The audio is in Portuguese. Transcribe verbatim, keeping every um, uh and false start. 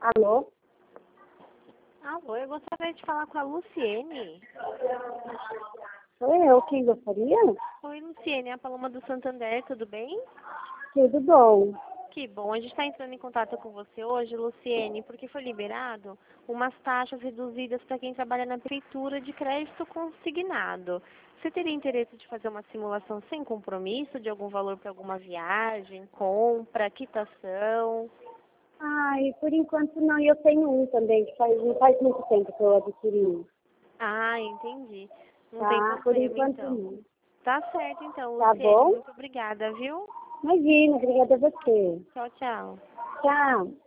Alô? Alô, eu gostaria de falar com a Luciene. Sou eu, quem gostaria? Oi, Luciene, é a Paloma do Santander, tudo bem? Tudo bom. Que bom, a gente está entrando em contato com você hoje, Luciene, porque foi liberado umas taxas reduzidas para quem trabalha na prefeitura de crédito consignado. Você teria interesse de fazer uma simulação sem compromisso de algum valor para alguma viagem, compra, quitação? Ai, por enquanto não, e eu tenho um também, que faz, não faz muito tempo que eu adquiri um. Ah, entendi. Não tem Tá? Por problema, enquanto então. não. Tá certo, então, Tá Luciene. bom? Muito obrigada, viu? Imagina, obrigada a você. Tchau, tchau. Tchau.